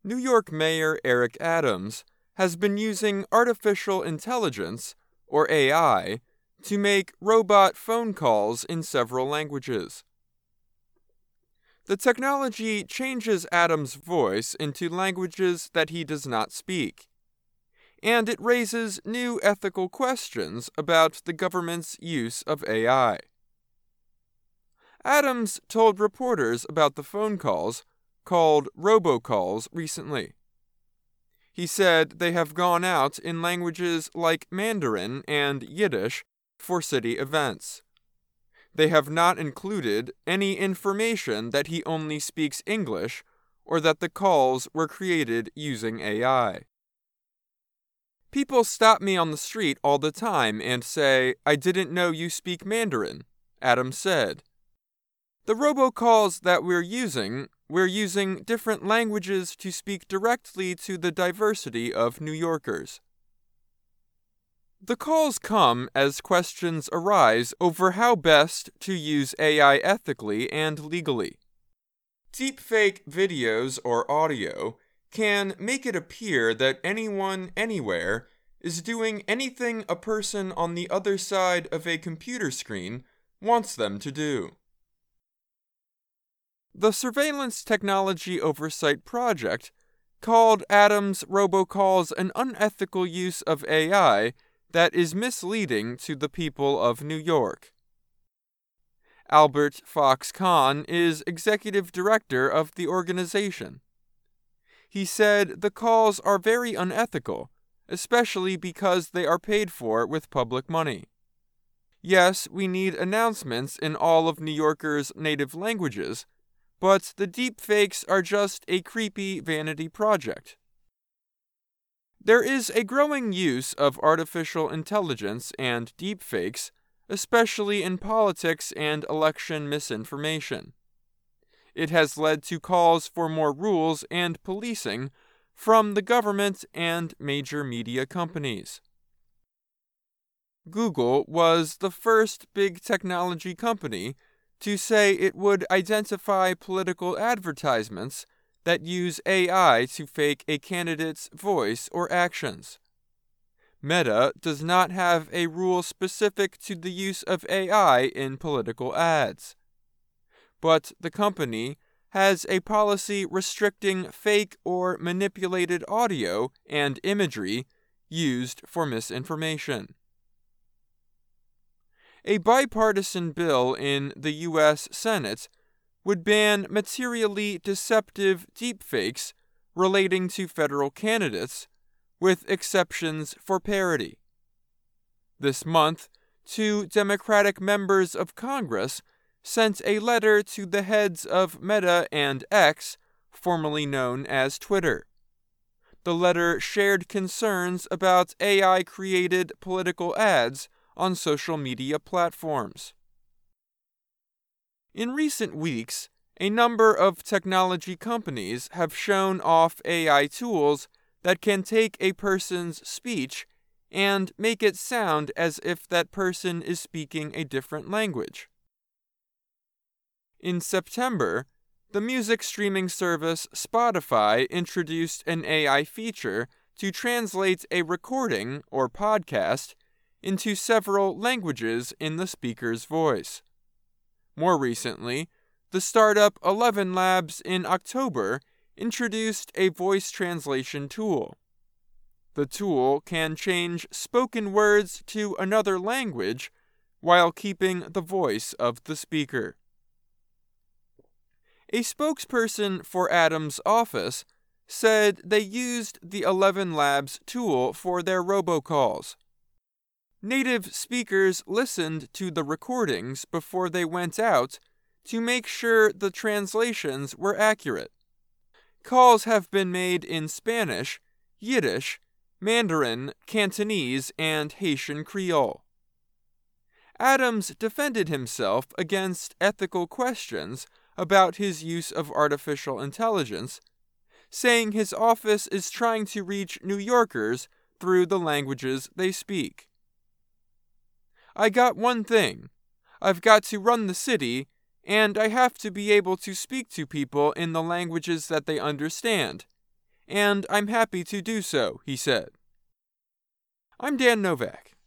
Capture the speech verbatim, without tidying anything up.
New York Mayor Eric Adams has been using artificial intelligence, or A I, to make robot phone calls in several languages. The technology changes Adams' voice into languages that he does not speak, and it raises new ethical questions about the government's use of A I. Adams told reporters about the phone calls, called robocalls, recently. He said they have gone out in languages like Mandarin and Yiddish for city events. They have not included any information that he only speaks English or that the calls were created using A I. People stop me on the street all the time and say, "I didn't know you speak Mandarin," Adams said. The robocalls that we're using, we're using different languages to speak directly to the diversity of New Yorkers. The calls come as questions arise over how best to use A I ethically and legally. Deepfake videos or audio can make it appear that anyone, anywhere, is doing anything a person on the other side of a computer screen wants them to do. The Surveillance Technology Oversight Project called Adams' robocalls an unethical use of A I that is misleading to the people of New York. Albert Fox-Cahn is executive director of the organization. He said the calls are very unethical, especially because they are paid for with public money. Yes, we need announcements in all of New Yorkers' native languages, but the deepfakes are just a creepy vanity project. There is a growing use of artificial intelligence and deepfakes, especially in politics and election misinformation. It has led to calls for more rules and policing from the government and major media companies. Google was the first big technology company to say it would identify political advertisements that use A I to fake a candidate's voice or actions. Meta does not have a rule specific to the use of A I in political ads, but the company has a policy restricting fake or manipulated audio and imagery used for misinformation. A bipartisan bill in the U S Senate would ban materially deceptive deepfakes relating to federal candidates, with exceptions for parody. This month, two Democratic members of Congress sent a letter to the heads of Meta and X, formerly known as Twitter. The letter shared concerns about A I-created political ads on social media platforms. In recent weeks, a number of technology companies have shown off A I tools that can take a person's speech and make it sound as if that person is speaking a different language. In September, the music streaming service Spotify introduced an A I feature to translate a recording or podcast into several languages in the speaker's voice. More recently, the startup Eleven Labs in October introduced a voice translation tool. The tool can change spoken words to another language while keeping the voice of the speaker. A spokesperson for Adams' office said they used the Eleven Labs tool for their robocalls. Native speakers listened to the recordings before they went out to make sure the translations were accurate. Calls have been made in Spanish, Yiddish, Mandarin, Cantonese, and Haitian Creole. Adams defended himself against ethical questions about his use of artificial intelligence, saying his office is trying to reach New Yorkers through the languages they speak. "I got one thing. I've got to run the city, and I have to be able to speak to people in the languages that they understand, and I'm happy to do so, he said. I'm Dan Novak.